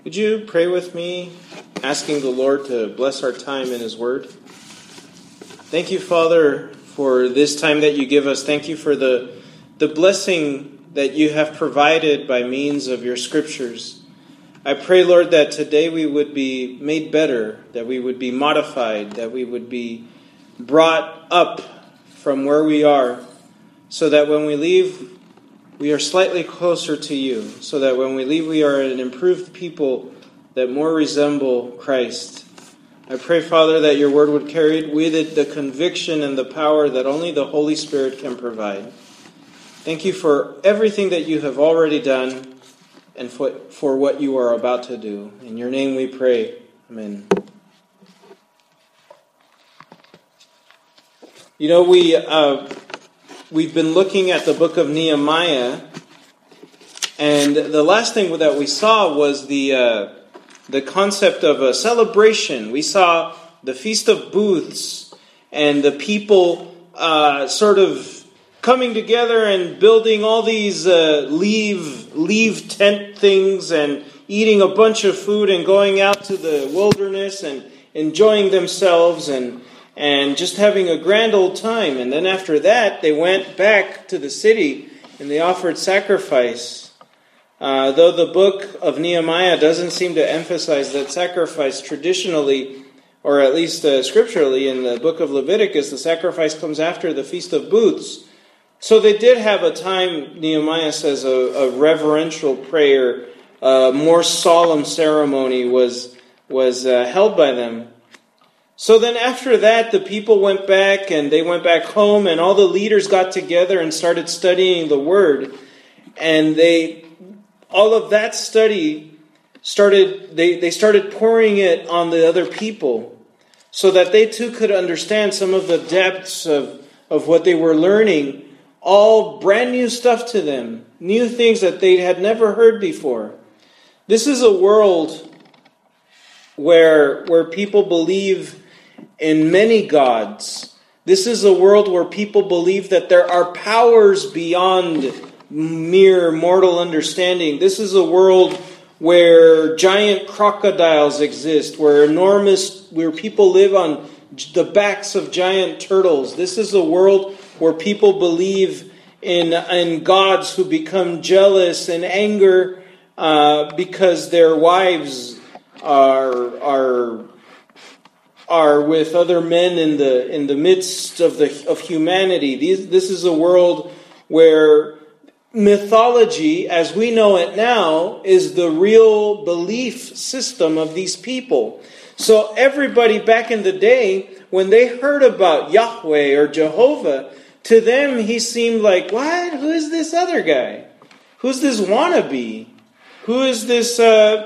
Would you pray with me, asking the Lord to bless our time in His Word? Thank you, Father, for this time that you give us. Thank you for the blessing that you have provided by means of your Scriptures. I pray, Lord, that today we would be made better, that we would be modified, that we would be brought up from where we are, so that when we leave, we are slightly closer to you, so that when we leave, we are an improved people that more resemble Christ. I pray, Father, that your word would carry with it the conviction and the power that only the Holy Spirit can provide. Thank you for everything that you have already done and for what you are about to do. In your name we pray. Amen. You know, we've been looking at the book of Nehemiah, and the last thing that we saw was the concept of a celebration. We saw the Feast of Booths and the people sort of coming together and building all these leave tent things and eating a bunch of food and going out to the wilderness and enjoying themselves and just having a grand old time. And then after that, they went back to the city and they offered sacrifice. Though the book of Nehemiah doesn't seem to emphasize that sacrifice traditionally, or at least scripturally, in the book of Leviticus, the sacrifice comes after the Feast of Booths. So they did have a time, Nehemiah says, a reverential prayer, a more solemn ceremony was held by them. So then after that, the people went back and they went back home, and all the leaders got together and started studying the Word. And all of that study they started pouring it on the other people so that they too could understand some of the depths of what they were learning. All brand new stuff to them, new things that they had never heard before. This is a world where people believe in many gods. This is a world where people believe that there are powers beyond mere mortal understanding. This is a world where giant crocodiles exist, where people live on the backs of giant turtles. This is a world where people believe in gods who become jealous and anger because their wives are with other men in the midst of humanity. This is a world where mythology, as we know it now, is the real belief system of these people. So everybody back in the day, when they heard about Yahweh or Jehovah, to them he seemed like, what? Who is this other guy? Who's this wannabe? Who is this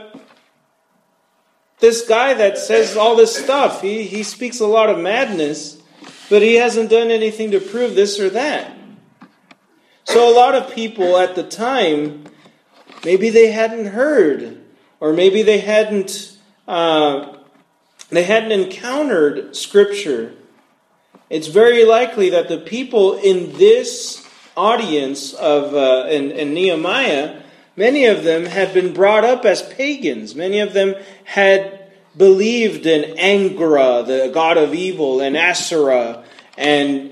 guy that says all this stuff? He speaks a lot of madness, but he hasn't done anything to prove this or that. So a lot of people at the time, maybe they hadn't heard, or maybe they hadn't encountered Scripture. It's very likely that the people in this audience in Nehemiah, many of them had been brought up as pagans. Many of them had believed in Angra, the god of evil, and Asherah and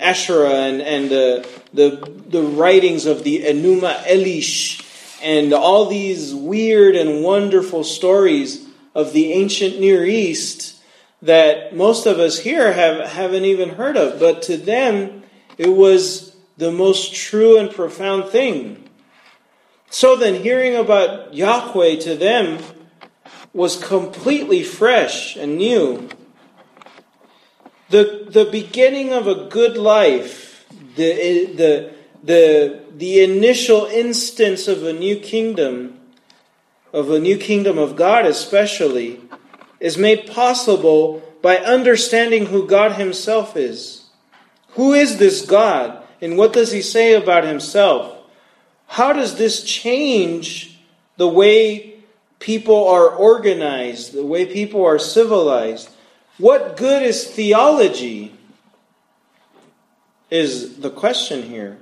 the writings of the Enuma Elish, and all these weird and wonderful stories of the ancient Near East that most of us here haven't even heard of. But to them, it was the most true and profound thing. So then hearing about Yahweh to them was completely fresh and new. The beginning of a good life, the initial instance of a new kingdom of God especially, is made possible by understanding who God Himself is. Who is this God? And what does He say about Himself? How does this change the way people are organized, the way people are civilized? What good is theology? Is the question here.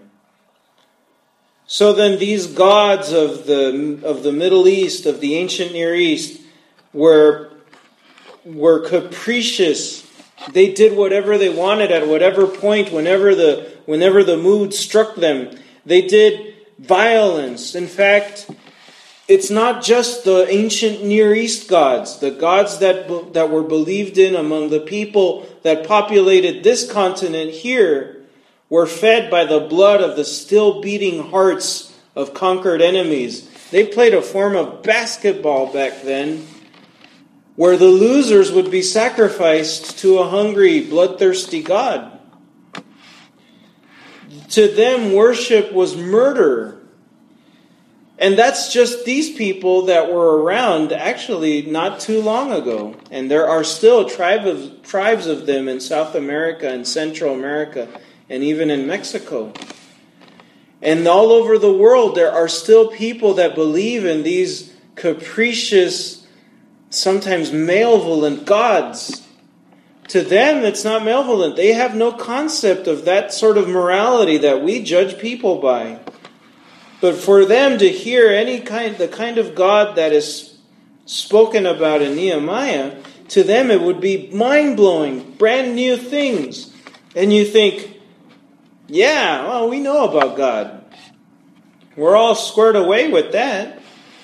So then these gods of the Middle East, of the ancient Near East, were capricious. They did whatever they wanted at whatever point, whenever the mood struck them. They did violence. In fact, it's not just the ancient Near East gods, the gods that were believed in among the people that populated this continent here, were fed by the blood of the still beating hearts of conquered enemies. They played a form of basketball back then, where the losers would be sacrificed to a hungry, bloodthirsty god. To them, worship was murder. And that's just these people that were around actually not too long ago. And there are still tribes of them in South America and Central America and even in Mexico. And all over the world there are still people that believe in these capricious, sometimes malevolent gods. To them it's not malevolent. They have no concept of that sort of morality that we judge people by. But for them to hear the kind of God that is spoken about in Nehemiah, to them it would be mind-blowing, brand new things. And you think, yeah, well, we know about God. We're all squared away with that.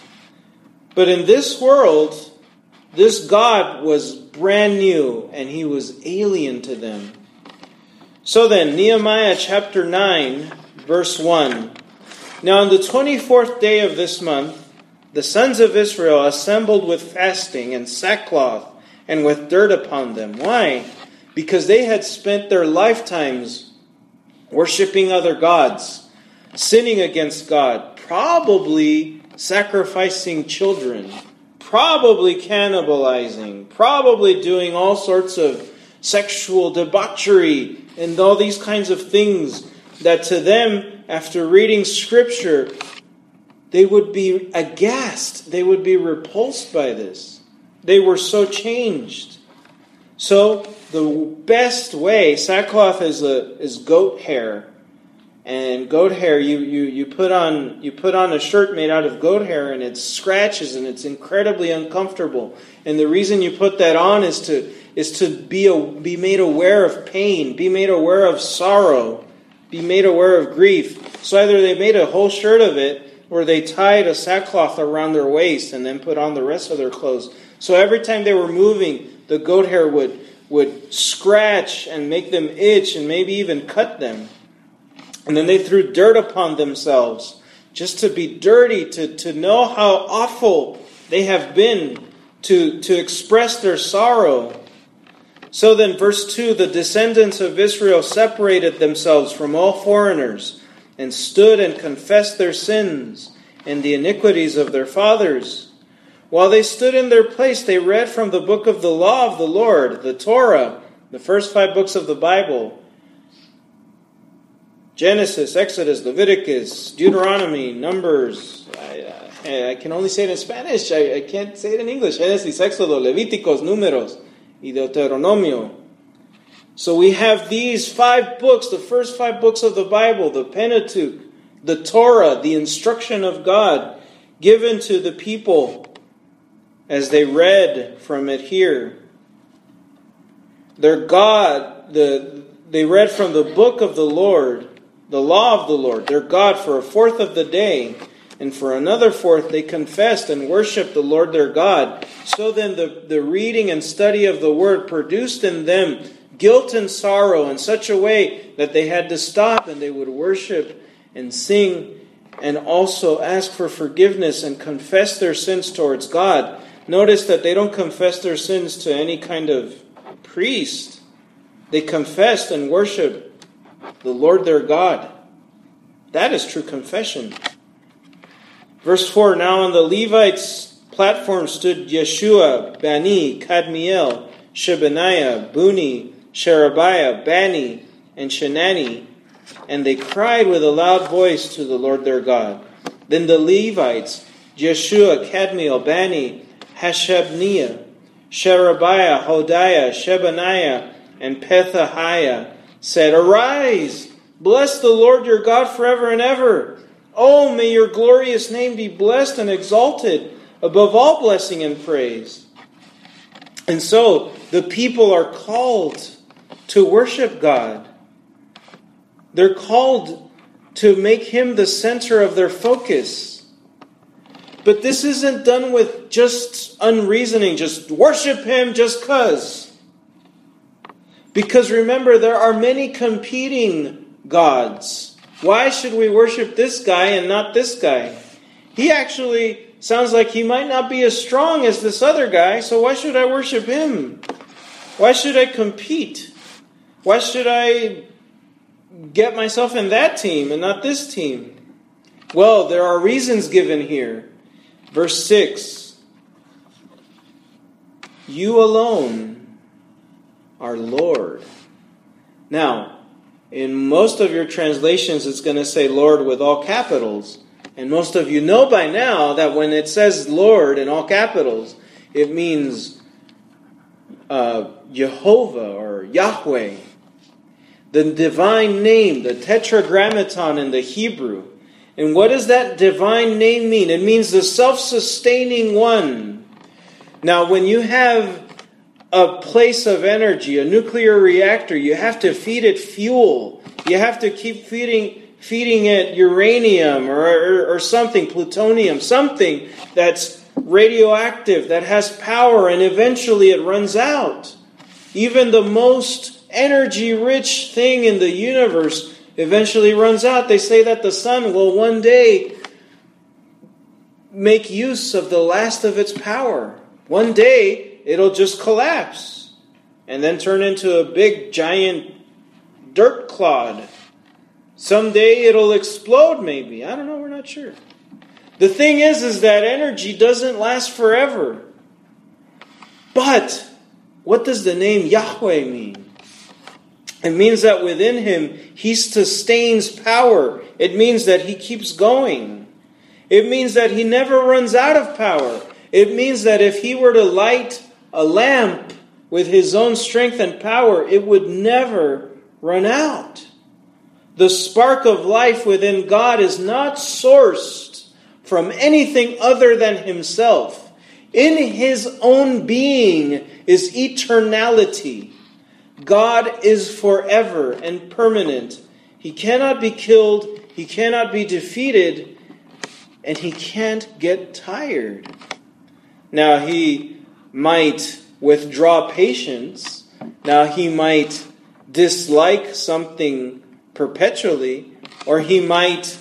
But in this world, this God was brand new and he was alien to them. So then, Nehemiah chapter 9, verse 1. Now on the 24th day of this month, the sons of Israel assembled with fasting and sackcloth and with dirt upon them. Why? Because they had spent their lifetimes worshiping other gods, sinning against God, probably sacrificing children, probably cannibalizing, probably doing all sorts of sexual debauchery and all these kinds of things that to them, after reading Scripture, they would be aghast. They would be repulsed by this. They were so changed. So the best way, sackcloth is goat hair, and goat hair you put on a shirt made out of goat hair, and it scratches and it's incredibly uncomfortable. And the reason you put that on is to be made aware of pain, be made aware of sorrow, be made aware of grief. So either they made a whole shirt of it, or they tied a sackcloth around their waist and then put on the rest of their clothes. So every time they were moving, the goat hair would scratch and make them itch and maybe even cut them. And then they threw dirt upon themselves, just to be dirty, to know how awful they have been, to express their sorrow. So then, verse 2, the descendants of Israel separated themselves from all foreigners and stood and confessed their sins and the iniquities of their fathers. While they stood in their place, they read from the book of the law of the Lord, the Torah, the first 5 books of the Bible. Genesis, Exodus, Leviticus, Deuteronomy, Numbers. I can only say it in Spanish. I can't say it in English. Genesis, Éxodo, Levíticos, Números, y Deuteronomio. So we have these 5 books, the first 5 books of the Bible, the Pentateuch, the Torah, the instruction of God, given to the people as they read from it here. Their God, they read from the book of the Lord, the law of the Lord, their God, for a fourth of the day. And for another fourth, they confessed and worshiped the Lord their God. So then the reading and study of the Word produced in them guilt and sorrow in such a way that they had to stop and they would worship and sing and also ask for forgiveness and confess their sins towards God. Notice that they don't confess their sins to any kind of priest. They confessed and worshiped the Lord their God. That is true confession. Verse 4, now on the Levites' platform stood Yeshua, Bani, Kadmiel, Shebaniah, Buni, Sherebiah, Bani, and Shenani, and they cried with a loud voice to the Lord their God. Then the Levites, Yeshua, Kadmiel, Bani, Hashabniah, Sherebiah, Hodiah, Shebaniah, and Pethahiah, said, arise, bless the Lord your God forever and ever. Oh, may your glorious name be blessed and exalted above all blessing and praise. And so the people are called to worship God. They're called to make Him the center of their focus. But this isn't done with just unreasoning, just worship Him just 'cause. Because remember, there are many competing gods. Why should we worship this guy and not this guy? He actually sounds like he might not be as strong as this other guy, so why should I worship him? Why should I compete? Why should I get myself in that team and not this team? Well, there are reasons given here. Verse 6. You alone are Lord. Now, in most of your translations, it's going to say Lord with all capitals. And most of you know by now that when it says Lord in all capitals, it means Jehovah or Yahweh. The divine name, the tetragrammaton in the Hebrew. And what does that divine name mean? It means the self-sustaining one. Now, when you have a place of energy, a nuclear reactor, you have to feed it fuel. You have to keep feeding it uranium or something, plutonium, something that's radioactive, that has power, and eventually it runs out. Even the most energy-rich thing in the universe eventually runs out. They say that the sun will one day make use of the last of its power. One day, it'll just collapse and then turn into a big, giant dirt clod. Someday it'll explode, maybe. I don't know, we're not sure. The thing is that energy doesn't last forever. But what does the name Yahweh mean? It means that within Him, He sustains power. It means that He keeps going. It means that He never runs out of power. It means that if He were to light a lamp with His own strength and power, it would never run out. The spark of life within God is not sourced from anything other than Himself. In His own being is eternality. God is forever and permanent. He cannot be killed, He cannot be defeated, and He can't get tired. Now, He might withdraw patience. Now, He might dislike something perpetually, or He might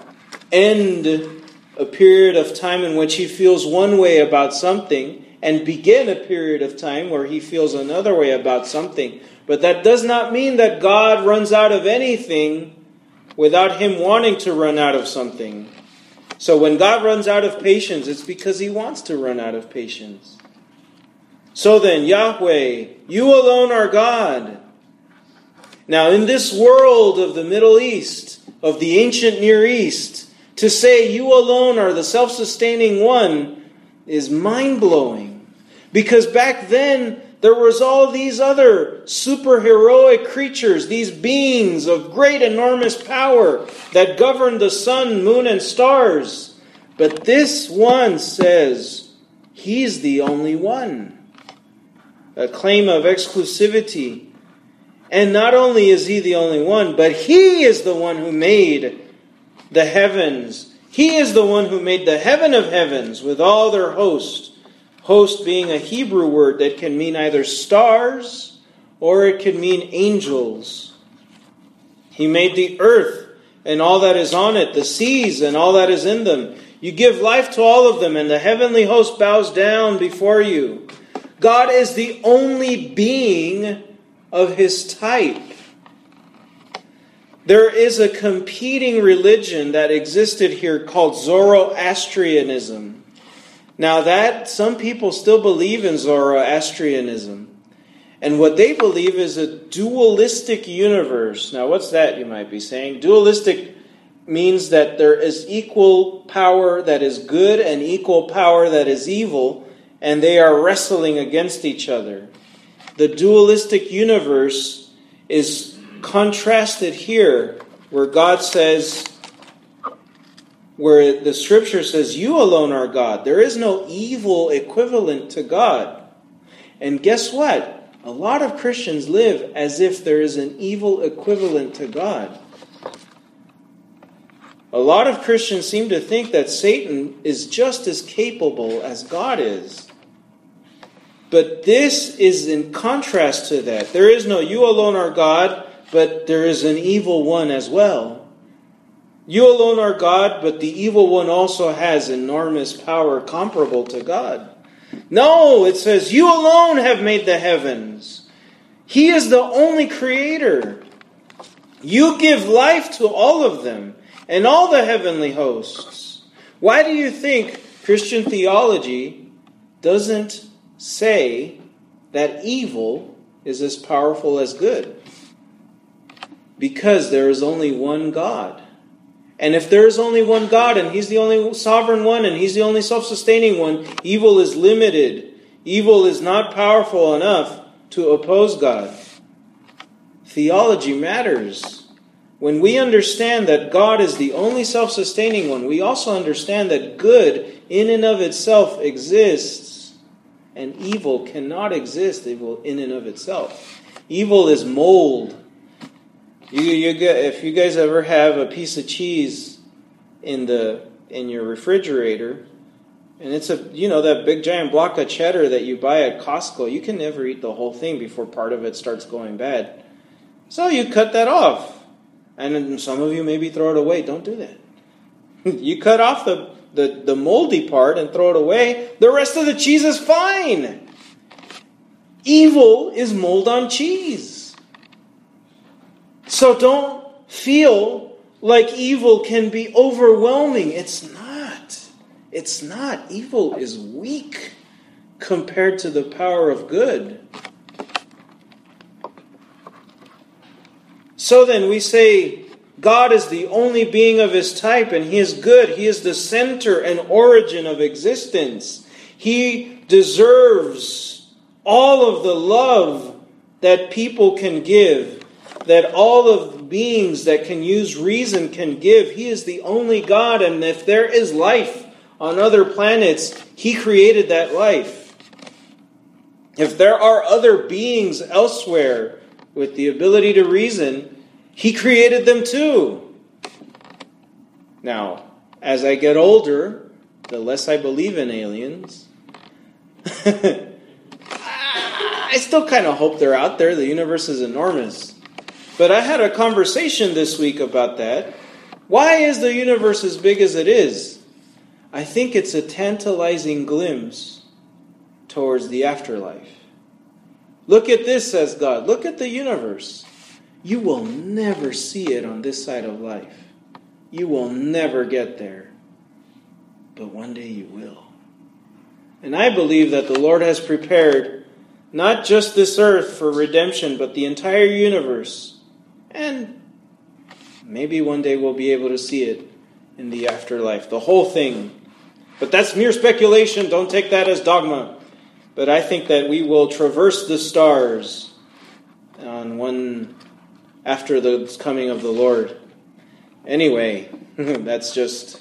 end a period of time in which He feels one way about something and begin a period of time where He feels another way about something. But that does not mean that God runs out of anything without Him wanting to run out of something. So when God runs out of patience, it's because He wants to run out of patience. So then, Yahweh, You alone are God. Now, in this world of the Middle East, of the ancient Near East, to say You alone are the self-sustaining one is mind-blowing. Because back then, there was all these other superheroic creatures, these beings of great enormous power that governed the sun, moon, and stars. But this one says He's the only one. A claim of exclusivity. And not only is He the only one, but He is the one who made the heavens. He is the one who made the heaven of heavens with all their host. Host being a Hebrew word that can mean either stars or it can mean angels. He made the earth and all that is on it, the seas and all that is in them. You give life to all of them, and the heavenly host bows down before You. God is the only being of His type. There is a competing religion that existed here called Zoroastrianism. Now that, some people still believe in Zoroastrianism. And what they believe is a dualistic universe. Now what's that, you might be saying? Dualistic means that there is equal power that is good and equal power that is evil, and they are wrestling against each other. The dualistic universe is contrasted here, where God says, where the Scripture says, You alone are God. There is no evil equivalent to God. And guess what? A lot of Christians live as if there is an evil equivalent to God. A lot of Christians seem to think that Satan is just as capable as God is. But this is in contrast to that. There is no you alone are God, but there is an evil one as well. You alone are God, but the evil one also has enormous power comparable to God. No, it says you alone have made the heavens. He is the only creator. You give life to all of them and all the heavenly hosts. Why do you think Christian theology doesn't say that evil is as powerful as good? Because there is only one God. And if there is only one God, and He's the only sovereign one, and He's the only self-sustaining one, evil is limited. Evil is not powerful enough to oppose God. Theology matters. When we understand that God is the only self-sustaining one, we also understand that good in and of itself exists, and evil cannot exist in and of itself. Evil is mold. If you guys ever have a piece of cheese in your refrigerator, and it's that big giant block of cheddar that you buy at Costco, you can never eat the whole thing before part of it starts going bad. So you cut that off. And some of you maybe throw it away. Don't do that. You cut off the moldy part and throw it away. The rest of the cheese is fine. Evil is mold on cheese. So don't feel like evil can be overwhelming. It's not. It's not. Evil is weak compared to the power of good. So then we say God is the only being of His type, and He is good. He is the center and origin of existence. He deserves all of the love that people can give, that all of beings that can use reason can give. He is the only God, and if there is life on other planets, He created that life. If there are other beings elsewhere with the ability to reason, He created them too. Now, as I get older, the less I believe in aliens. I still kind of hope they're out there. The universe is enormous. But I had a conversation this week about that. Why is the universe as big as it is? I think it's a tantalizing glimpse towards the afterlife. Look at this, says God. Look at the universe. You will never see it on this side of life. You will never get there. But one day you will. And I believe that the Lord has prepared not just this earth for redemption, but the entire universe. And maybe one day we'll be able to see it in the afterlife. The whole thing. But that's mere speculation. Don't take that as dogma. But I think that we will traverse the stars on one after the coming of the Lord. Anyway, that's just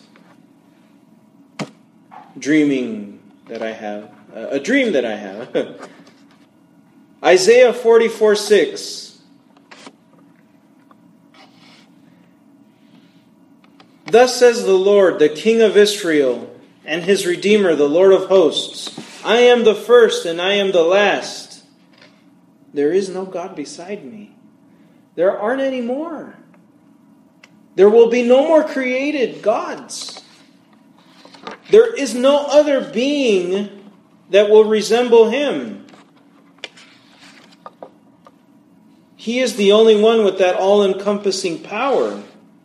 dreaming that I have. A dream that I have. Isaiah 44:6. Thus says the Lord, the King of Israel, and His Redeemer, the Lord of hosts. I am the first and I am the last. There is no God beside me. There aren't any more. There will be no more created gods. There is no other being that will resemble Him. He is the only one with that all-encompassing power.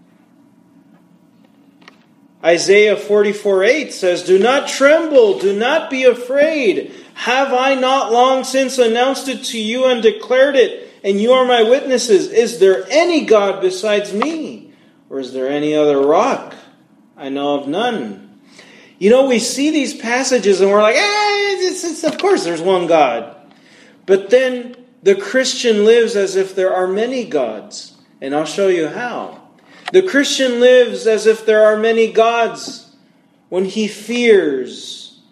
Isaiah 44:8 says, Do not tremble, do not be afraid. Have I not long since announced it to you and declared it? And you are my witnesses. Is there any God besides me? Or is there any other rock? I know of none. We see these passages and we're like, of course there's one God. But then the Christian lives as if there are many gods. And I'll show you how. The Christian lives as if there are many gods when he fears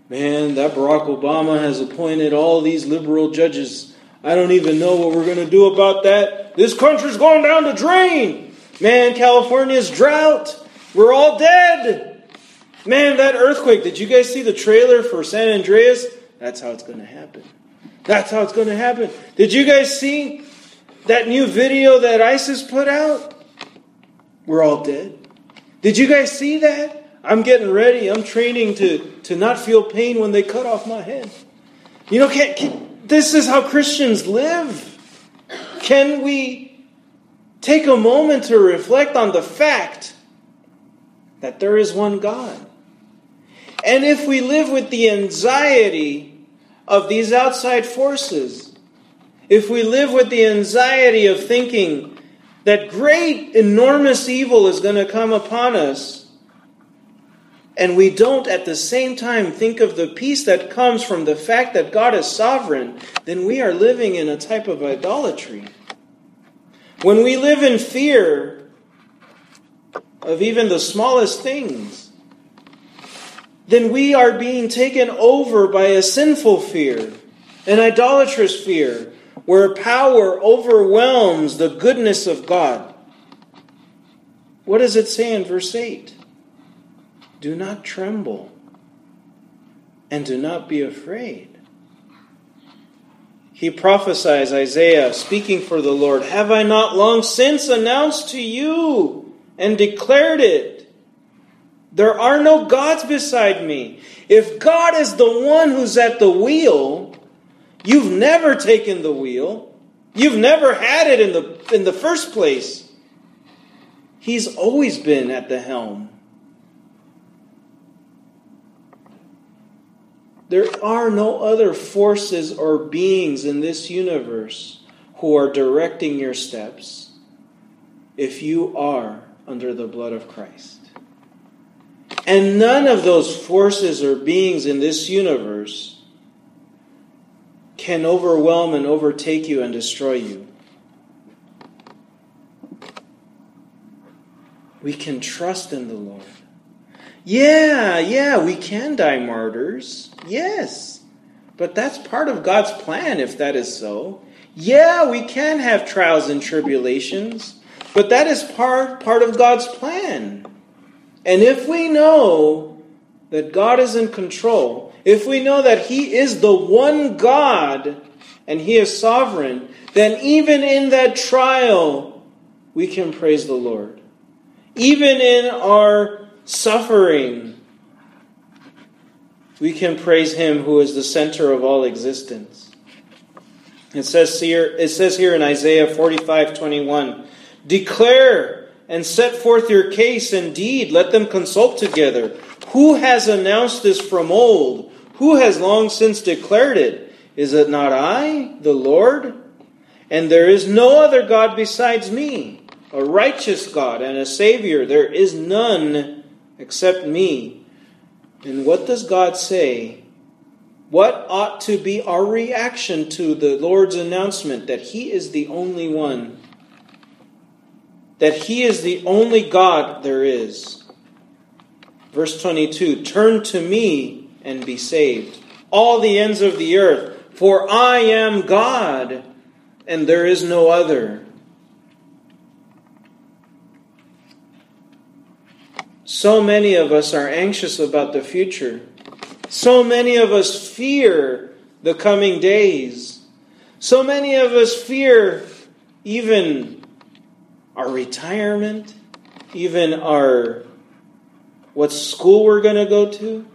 Man, that Barack Obama has appointed all these liberal judges. I don't even know what we're going to do about that. This country's going down the drain. Man, California's drought. We're all dead. Man, that earthquake. Did you guys see the trailer for San Andreas? That's how it's going to happen. That's how it's going to happen. Did you guys see that new video that ISIS put out? We're all dead. Did you guys see that? I'm getting ready. I'm training to not feel pain when they cut off my head. You know, this is how Christians live. Can we take a moment to reflect on the fact that there is one God? And if we live with the anxiety of these outside forces, if we live with the anxiety of thinking that great, enormous evil is going to come upon us, and we don't at the same time think of the peace that comes from the fact that God is sovereign, then we are living in a type of idolatry. When we live in fear of even the smallest things, then we are being taken over by a sinful fear, an idolatrous fear, where power overwhelms the goodness of God. What does it say in verse 8? Do not tremble and do not be afraid. He prophesies, Isaiah, speaking for the Lord, have I not long since announced to you and declared it? There are no gods beside me. If God is the one who's at the wheel, you've never taken the wheel. You've never had it in the first place. He's always been at the helm. There are no other forces or beings in this universe who are directing your steps if you are under the blood of Christ. And none of those forces or beings in this universe can overwhelm and overtake you and destroy you. We can trust in the Lord. Yeah, we can die martyrs. Yes. But that's part of God's plan, if that is so. Yeah, we can have trials and tribulations. But that is part of God's plan. And if we know that God is in control, if we know that He is the one God and He is sovereign, then even in that trial, we can praise the Lord. Even in our suffering, we can praise Him who is the center of all existence. It says here in Isaiah 45:21, declare and set forth your case, indeed, let them consult together. Who has announced this from old? Who has long since declared it? Is it not I, the Lord? And there is no other God besides me, a righteous God and a Savior. There is none except me. And what does God say? What ought to be our reaction to the Lord's announcement that He is the only one? That He is the only God there is. Verse 22, turn to me and be saved, all the ends of the earth, for I am God, and there is no other. So many of us are anxious about the future. So many of us fear the coming days. So many of us fear even our retirement, even what school we're going to go to.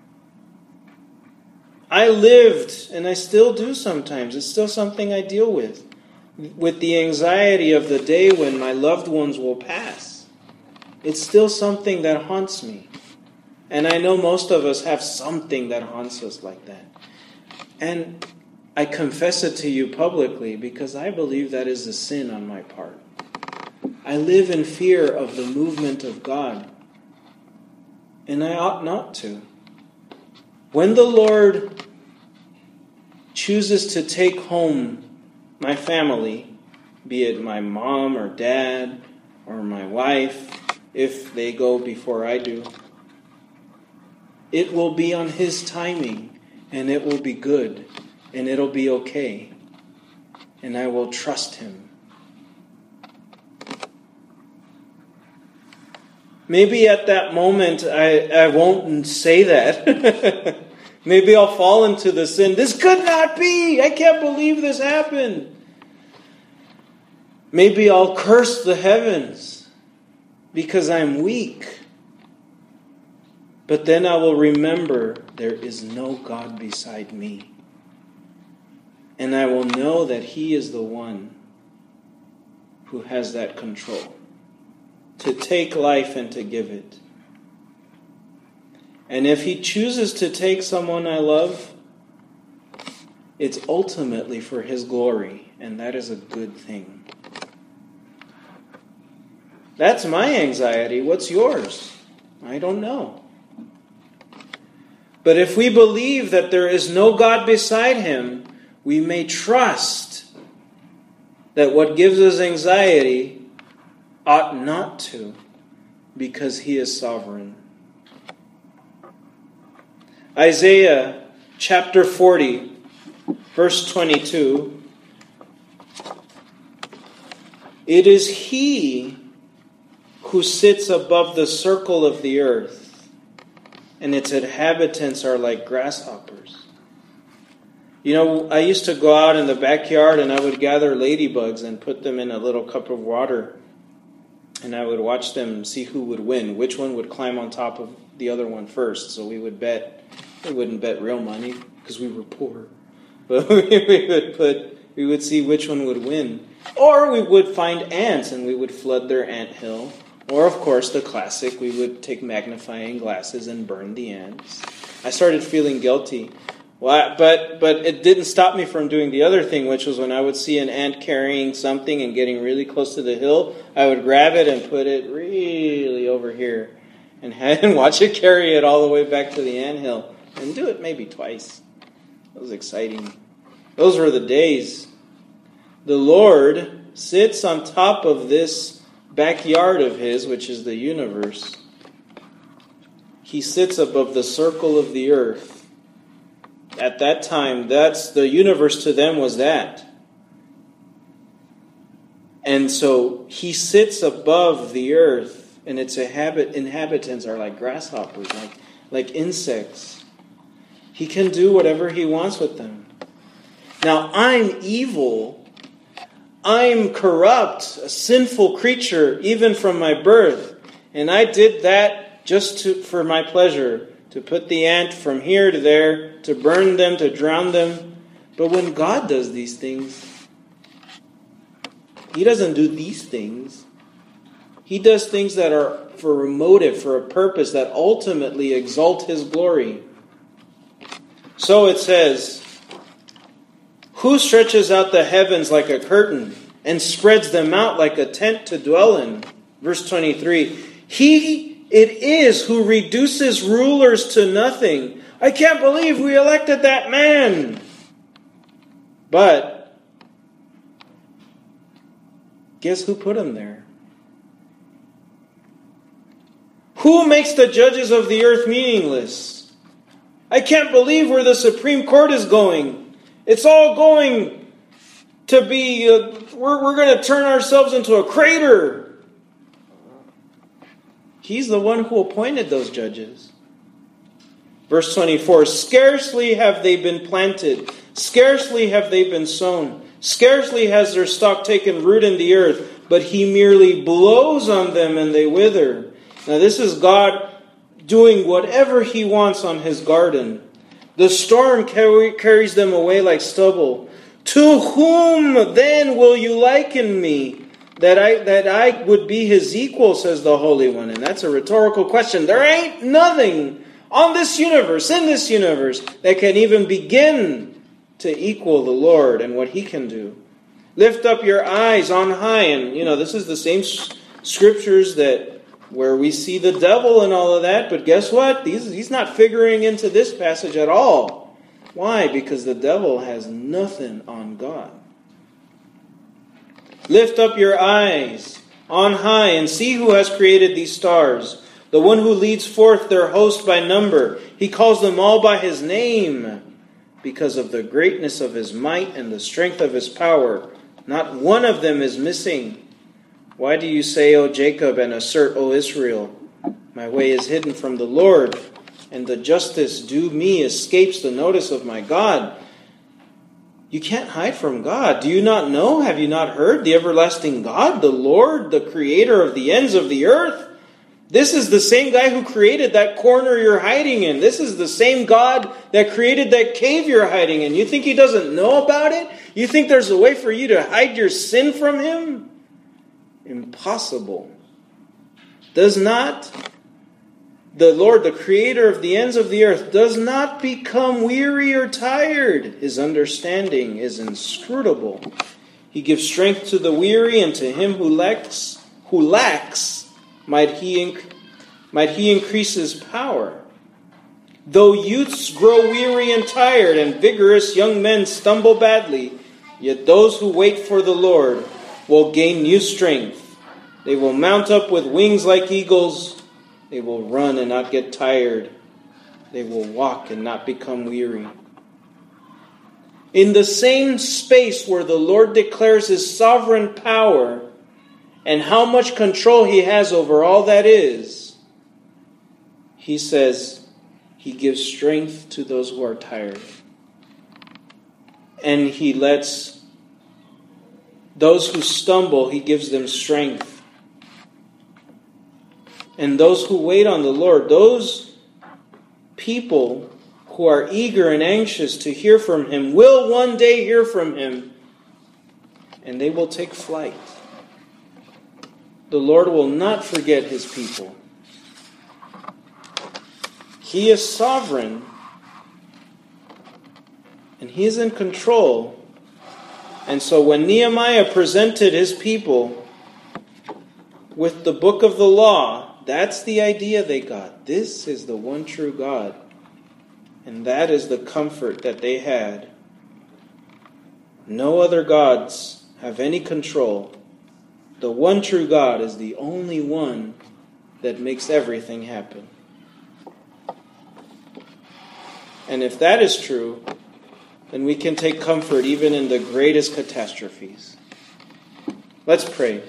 I lived, and I still do sometimes, it's still something I deal with the anxiety of the day when my loved ones will pass. It's still something that haunts me. And I know most of us have something that haunts us like that. And I confess it to you publicly because I believe that is a sin on my part. I live in fear of the movement of God. And I ought not to. When the Lord chooses to take home my family, be it my mom or dad or my wife, if they go before I do, It will be on His timing, and it will be good, and it'll be okay. And I will trust Him. Maybe at that moment I won't say that. Maybe I'll fall into the sin. This could not be. I can't believe this happened. Maybe I'll curse the heavens because I'm weak. But then I will remember there is no God beside me. And I will know that He is the one who has that control to take life and to give it. And if He chooses to take someone I love, it's ultimately for His glory, and that is a good thing. That's my anxiety. What's yours? I don't know. But if we believe that there is no God beside Him, we may trust that what gives us anxiety ought not to, because He is sovereign. Isaiah chapter 40, verse 22. It is He who sits above the circle of the earth, and its inhabitants are like grasshoppers. You know, I used to go out in the backyard and I would gather ladybugs and put them in a little cup of water. And I would watch them see who would win, which one would climb on top of the other one first. So we would bet. We wouldn't bet real money because we were poor. But we would see which one would win. Or we would find ants and we would flood their anthill. Or, of course, the classic, we would take magnifying glasses and burn the ants. I started feeling guilty. Well, but it didn't stop me from doing the other thing, which was when I would see an ant carrying something and getting really close to the hill, I would grab it and put it really over here and watch it carry it all the way back to the anthill. And do it maybe twice. It was exciting. Those were the days. The Lord sits on top of this backyard of His, which is the universe. He sits above the circle of the earth. At that time, that's the universe to them was that. And so He sits above the earth, and its inhabitants are like grasshoppers, like insects. He can do whatever He wants with them. Now, I'm evil. I'm corrupt, a sinful creature, even from my birth. And I did that just for my pleasure. To put the ant from here to there, to burn them, to drown them. But when God does these things, He doesn't do these things. He does things that are for a motive, for a purpose, that ultimately exalt His glory. So it says, who stretches out the heavens like a curtain and spreads them out like a tent to dwell in? Verse 23, It is who reduces rulers to nothing. I can't believe we elected that man. But guess who put him there? Who makes the judges of the earth meaningless? I can't believe where the Supreme Court is going. It's all going to be, we're going to turn ourselves into a crater. He's the one who appointed those judges. Verse 24, scarcely have they been planted, scarcely have they been sown, scarcely has their stalk taken root in the earth, but He merely blows on them and they wither. Now this is God doing whatever He wants on His garden. The storm carries them away like stubble. To whom then will you liken me? That I would be His equal, says the Holy One. And that's a rhetorical question. There ain't nothing on this universe, in this universe, that can even begin to equal the Lord and what He can do. Lift up your eyes on high. And, this is the same scriptures that where we see the devil and all of that. But guess what? He's not figuring into this passage at all. Why? Because the devil has nothing on God. Lift up your eyes on high and see who has created these stars. the one who leads forth their host by number. He calls them all by his name. Because of the greatness of his might and the strength of his power, not one of them is missing. Why do you say, O Jacob, and assert, O Israel, my way is hidden from the Lord, and the justice due me escapes the notice of my God? You can't hide from God. Do you not know? Have you not heard? The everlasting God, the Lord, the creator of the ends of the earth. This is the same guy who created that corner you're hiding in. This is the same God that created that cave you're hiding in. You think he doesn't know about it? You think there's a way for you to hide your sin from him? Impossible. Does not the Lord, the creator of the ends of the earth, does not become weary or tired? His understanding is inscrutable. He gives strength to the weary, and to him who lacks might he increase his power. Though youths grow weary and tired, and vigorous young men stumble badly, yet those who wait for the Lord will gain new strength. They will mount up with wings like eagles. They will run and not get tired. They will walk and not become weary. In the same space where the Lord declares his sovereign power and how much control he has over all that is, he says he gives strength to those who are tired. And he lets those who stumble, he gives them strength. And those who wait on the Lord, those people who are eager and anxious to hear from him, will one day hear from him, and they will take flight. The Lord will not forget his people. He is sovereign, and he is in control. And so when Nehemiah presented his people with the book of the law, that's the idea they got. This is the one true God. And that is the comfort that they had. No other gods have any control. The one true God is the only one that makes everything happen. And if that is true, then we can take comfort even in the greatest catastrophes. Let's pray.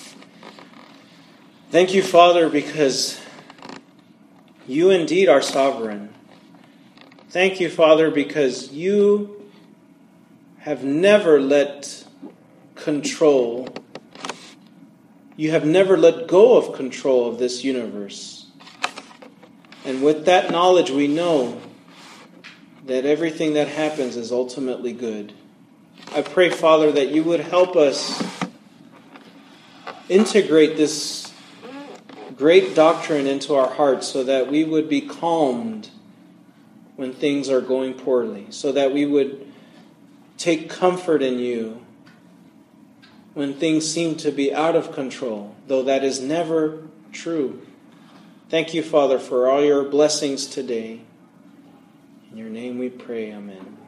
Thank you, Father, because you indeed are sovereign. Thank you, Father, because you have never let control, you have never let go of control of this universe. And with that knowledge, we know that everything that happens is ultimately good. I pray, Father, that you would help us integrate this great doctrine into our hearts so that we would be calmed when things are going poorly, so that we would take comfort in you when things seem to be out of control, though that is never true. Thank you, Father, for all your blessings today. In your name we pray, amen.